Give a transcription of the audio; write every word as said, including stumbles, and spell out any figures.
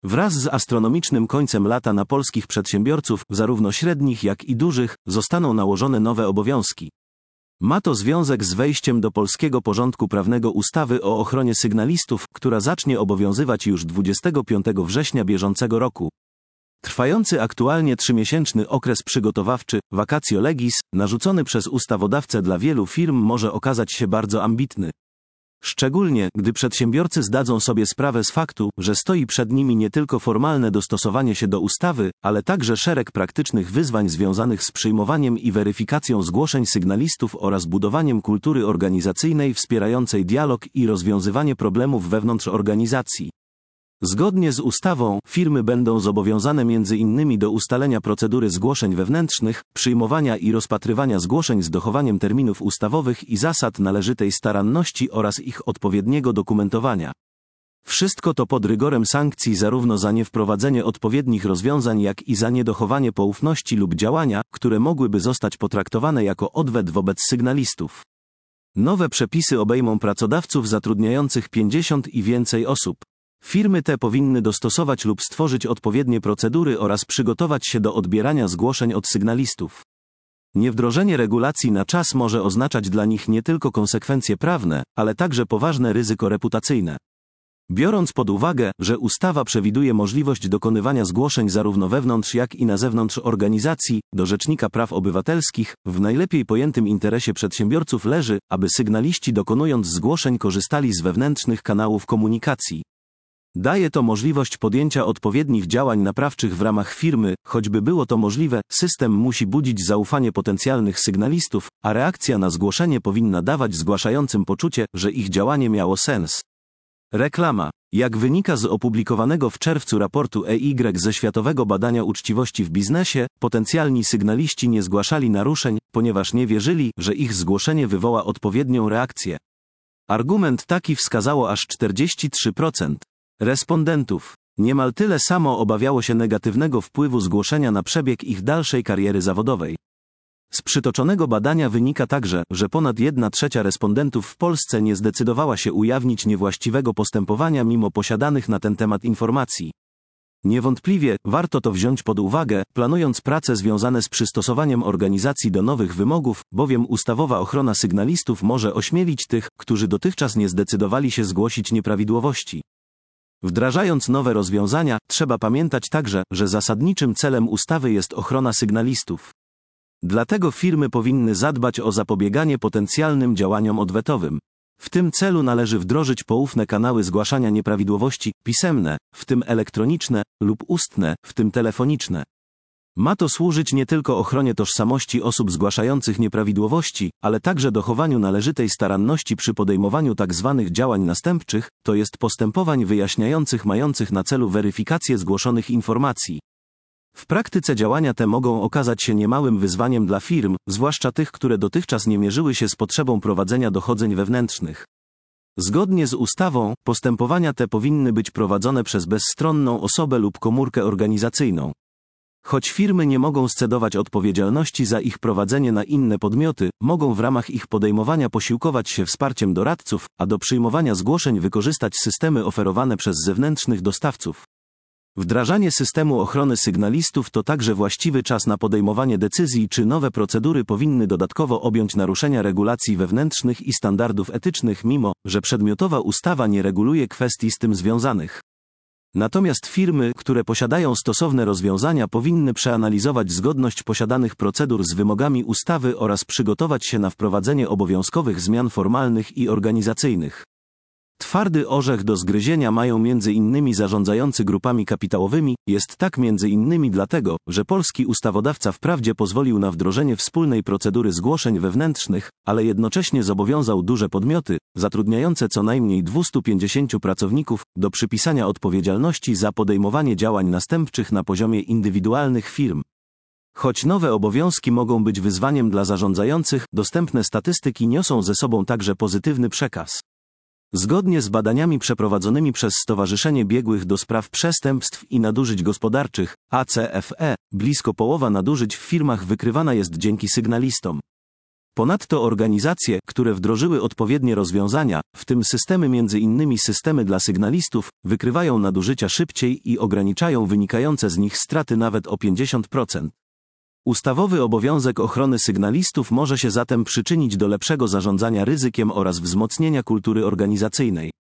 Wraz z astronomicznym końcem lata na polskich przedsiębiorców, zarówno średnich jak i dużych, zostaną nałożone nowe obowiązki. Ma to związek z wejściem do polskiego porządku prawnego ustawy o ochronie sygnalistów, która zacznie obowiązywać już dwudziestego piątego września bieżącego roku. Trwający aktualnie trzymiesięczny okres przygotowawczy, vacatio legis, narzucony przez ustawodawcę dla wielu firm może okazać się bardzo ambitny. Szczególnie, gdy przedsiębiorcy zdadzą sobie sprawę z faktu, że stoi przed nimi nie tylko formalne dostosowanie się do ustawy, ale także szereg praktycznych wyzwań związanych z przyjmowaniem i weryfikacją zgłoszeń sygnalistów oraz budowaniem kultury organizacyjnej wspierającej dialog i rozwiązywanie problemów wewnątrz organizacji. Zgodnie z ustawą, firmy będą zobowiązane między innymi do ustalenia procedury zgłoszeń wewnętrznych, przyjmowania i rozpatrywania zgłoszeń z dochowaniem terminów ustawowych i zasad należytej staranności oraz ich odpowiedniego dokumentowania. Wszystko to pod rygorem sankcji zarówno za niewprowadzenie odpowiednich rozwiązań, jak i za niedochowanie poufności lub działania, które mogłyby zostać potraktowane jako odwet wobec sygnalistów. Nowe przepisy obejmą pracodawców zatrudniających pięćdziesiąt i więcej osób. Firmy te powinny dostosować lub stworzyć odpowiednie procedury oraz przygotować się do odbierania zgłoszeń od sygnalistów. Niewdrożenie regulacji na czas może oznaczać dla nich nie tylko konsekwencje prawne, ale także poważne ryzyko reputacyjne. Biorąc pod uwagę, że ustawa przewiduje możliwość dokonywania zgłoszeń zarówno wewnątrz, jak i na zewnątrz organizacji, do Rzecznika Praw Obywatelskich, w najlepiej pojętym interesie przedsiębiorców leży, aby sygnaliści dokonując zgłoszeń korzystali z wewnętrznych kanałów komunikacji. Daje to możliwość podjęcia odpowiednich działań naprawczych w ramach firmy, choćby było to możliwe, system musi budzić zaufanie potencjalnych sygnalistów, a reakcja na zgłoszenie powinna dawać zgłaszającym poczucie, że ich działanie miało sens. Reklama. Jak wynika z opublikowanego w czerwcu raportu E Y ze Światowego Badania Uczciwości w Biznesie, potencjalni sygnaliści nie zgłaszali naruszeń, ponieważ nie wierzyli, że ich zgłoszenie wywoła odpowiednią reakcję. Argument taki wskazało aż czterdzieści trzy procent respondentów. Niemal tyle samo obawiało się negatywnego wpływu zgłoszenia na przebieg ich dalszej kariery zawodowej. Z przytoczonego badania wynika także, że ponad jedna trzecia respondentów w Polsce nie zdecydowała się ujawnić niewłaściwego postępowania mimo posiadanych na ten temat informacji. Niewątpliwie warto to wziąć pod uwagę, planując prace związane z przystosowaniem organizacji do nowych wymogów, bowiem ustawowa ochrona sygnalistów może ośmielić tych, którzy dotychczas nie zdecydowali się zgłosić nieprawidłowości. Wdrażając nowe rozwiązania, trzeba pamiętać także, że zasadniczym celem ustawy jest ochrona sygnalistów. Dlatego firmy powinny zadbać o zapobieganie potencjalnym działaniom odwetowym. W tym celu należy wdrożyć poufne kanały zgłaszania nieprawidłowości, pisemne, w tym elektroniczne, lub ustne, w tym telefoniczne. Ma to służyć nie tylko ochronie tożsamości osób zgłaszających nieprawidłowości, ale także dochowaniu należytej staranności przy podejmowaniu tzw. działań następczych, to jest postępowań wyjaśniających mających na celu weryfikację zgłoszonych informacji. W praktyce działania te mogą okazać się niemałym wyzwaniem dla firm, zwłaszcza tych, które dotychczas nie mierzyły się z potrzebą prowadzenia dochodzeń wewnętrznych. Zgodnie z ustawą, postępowania te powinny być prowadzone przez bezstronną osobę lub komórkę organizacyjną. Choć firmy nie mogą scedować odpowiedzialności za ich prowadzenie na inne podmioty, mogą w ramach ich podejmowania posiłkować się wsparciem doradców, a do przyjmowania zgłoszeń wykorzystać systemy oferowane przez zewnętrznych dostawców. Wdrażanie systemu ochrony sygnalistów to także właściwy czas na podejmowanie decyzji, czy nowe procedury powinny dodatkowo objąć naruszenia regulacji wewnętrznych i standardów etycznych, mimo że przedmiotowa ustawa nie reguluje kwestii z tym związanych. Natomiast firmy, które posiadają stosowne rozwiązania, powinny przeanalizować zgodność posiadanych procedur z wymogami ustawy oraz przygotować się na wprowadzenie obowiązkowych zmian formalnych i organizacyjnych. Twardy orzech do zgryzienia mają między innymi zarządzający grupami kapitałowymi, jest tak między innymi dlatego, że polski ustawodawca wprawdzie pozwolił na wdrożenie wspólnej procedury zgłoszeń wewnętrznych, ale jednocześnie zobowiązał duże podmioty, zatrudniające co najmniej dwieście pięćdziesiąt pracowników, do przypisania odpowiedzialności za podejmowanie działań następczych na poziomie indywidualnych firm. Choć nowe obowiązki mogą być wyzwaniem dla zarządzających, dostępne statystyki niosą ze sobą także pozytywny przekaz. Zgodnie z badaniami przeprowadzonymi przez Stowarzyszenie Biegłych do Spraw Przestępstw i Nadużyć Gospodarczych, A C F E, blisko połowa nadużyć w firmach wykrywana jest dzięki sygnalistom. Ponadto organizacje, które wdrożyły odpowiednie rozwiązania, w tym systemy między innymi systemy dla sygnalistów, wykrywają nadużycia szybciej i ograniczają wynikające z nich straty nawet o pięćdziesiąt procent. Ustawowy obowiązek ochrony sygnalistów może się zatem przyczynić do lepszego zarządzania ryzykiem oraz wzmocnienia kultury organizacyjnej.